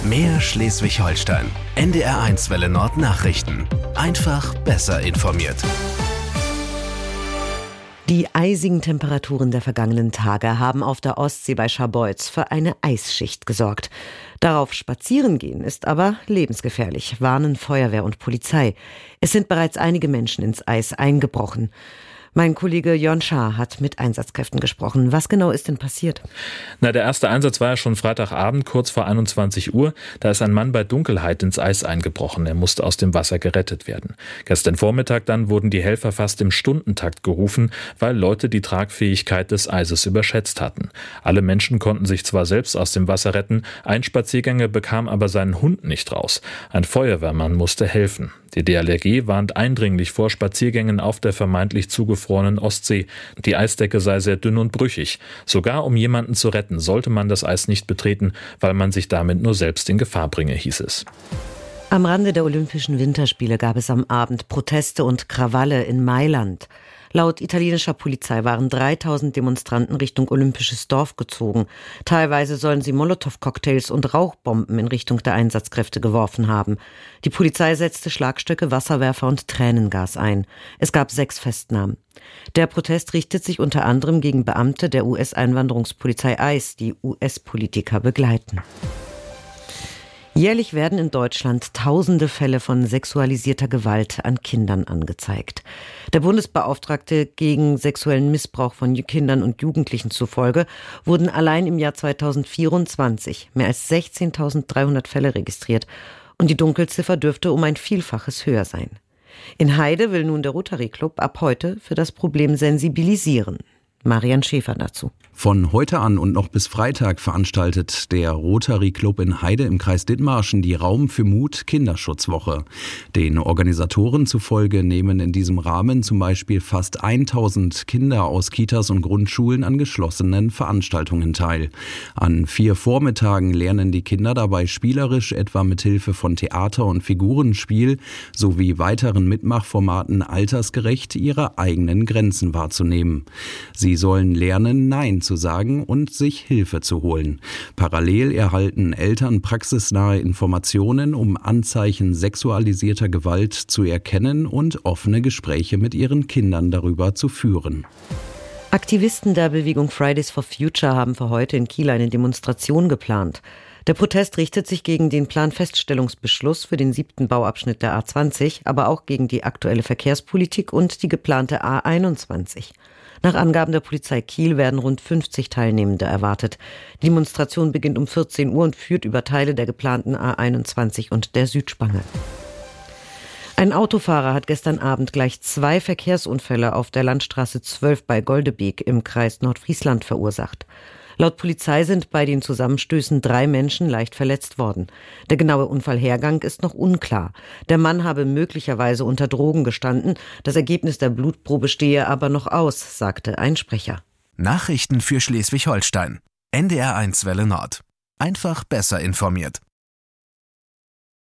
Mehr Schleswig-Holstein. NDR1 Welle Nord Nachrichten. Einfach besser informiert. Die eisigen Temperaturen der vergangenen Tage haben auf der Ostsee bei Scharbeutz für eine Eisschicht gesorgt. Darauf spazieren gehen ist aber lebensgefährlich, warnen Feuerwehr und Polizei. Es sind bereits einige Menschen ins Eis eingebrochen. Mein Kollege Jörn Schaar hat mit Einsatzkräften gesprochen. Was genau ist denn passiert? Der erste Einsatz war ja schon Freitagabend, kurz vor 21 Uhr. Da ist ein Mann bei Dunkelheit ins Eis eingebrochen. Er musste aus dem Wasser gerettet werden. Gestern Vormittag dann wurden die Helfer fast im Stundentakt gerufen, weil Leute die Tragfähigkeit des Eises überschätzt hatten. Alle Menschen konnten sich zwar selbst aus dem Wasser retten, ein Spaziergänger bekam aber seinen Hund nicht raus. Ein Feuerwehrmann musste helfen. Die DLRG warnt eindringlich vor Spaziergängen auf der vermeintlich zugefrorenen Ostsee. Die Eisdecke sei sehr dünn und brüchig. Sogar um jemanden zu retten, sollte man das Eis nicht betreten, weil man sich damit nur selbst in Gefahr bringe, hieß es. Am Rande der Olympischen Winterspiele gab es am Abend Proteste und Krawalle in Mailand. Laut italienischer Polizei waren 3000 Demonstranten Richtung Olympisches Dorf gezogen. Teilweise sollen sie Molotow-Cocktails und Rauchbomben in Richtung der Einsatzkräfte geworfen haben. Die Polizei setzte Schlagstöcke, Wasserwerfer und Tränengas ein. Es gab 6 Festnahmen. Der Protest richtet sich unter anderem gegen Beamte der US-Einwanderungspolizei ICE, die US-Politiker begleiten. Jährlich werden in Deutschland tausende Fälle von sexualisierter Gewalt an Kindern angezeigt. Der Bundesbeauftragte gegen sexuellen Missbrauch von Kindern und Jugendlichen zufolge wurden allein im Jahr 2024 mehr als 16.300 Fälle registriert und die Dunkelziffer dürfte um ein Vielfaches höher sein. In Heide will nun der Rotary Club ab heute für das Problem sensibilisieren. Marian Schäfer dazu. Von heute an und noch bis Freitag veranstaltet der Rotary Club in Heide im Kreis Dithmarschen die Raum für Mut Kinderschutzwoche. Den Organisatoren zufolge nehmen in diesem Rahmen zum Beispiel fast 1000 Kinder aus Kitas und Grundschulen an geschlossenen Veranstaltungen teil. An 4 Vormittagen lernen die Kinder dabei spielerisch, etwa mit Hilfe von Theater- und Figurenspiel sowie weiteren Mitmachformaten altersgerecht ihre eigenen Grenzen wahrzunehmen. Sie sollen lernen, Nein zu sagen und sich Hilfe zu holen. Parallel erhalten Eltern praxisnahe Informationen, um Anzeichen sexualisierter Gewalt zu erkennen und offene Gespräche mit ihren Kindern darüber zu führen. Aktivisten der Bewegung Fridays for Future haben für heute in Kiel eine Demonstration geplant. Der Protest richtet sich gegen den Planfeststellungsbeschluss für den 7. Bauabschnitt der A20, aber auch gegen die aktuelle Verkehrspolitik und die geplante A21. Nach Angaben der Polizei Kiel werden rund 50 Teilnehmende erwartet. Die Demonstration beginnt um 14 Uhr und führt über Teile der geplanten A21 und der Südspange. Ein Autofahrer hat gestern Abend gleich 2 Verkehrsunfälle auf der Landstraße 12 bei Goldebeek im Kreis Nordfriesland verursacht. Laut Polizei sind bei den Zusammenstößen 3 Menschen leicht verletzt worden. Der genaue Unfallhergang ist noch unklar. Der Mann habe möglicherweise unter Drogen gestanden. Das Ergebnis der Blutprobe stehe aber noch aus, sagte ein Sprecher. Nachrichten für Schleswig-Holstein. NDR1 Welle Nord. Einfach besser informiert.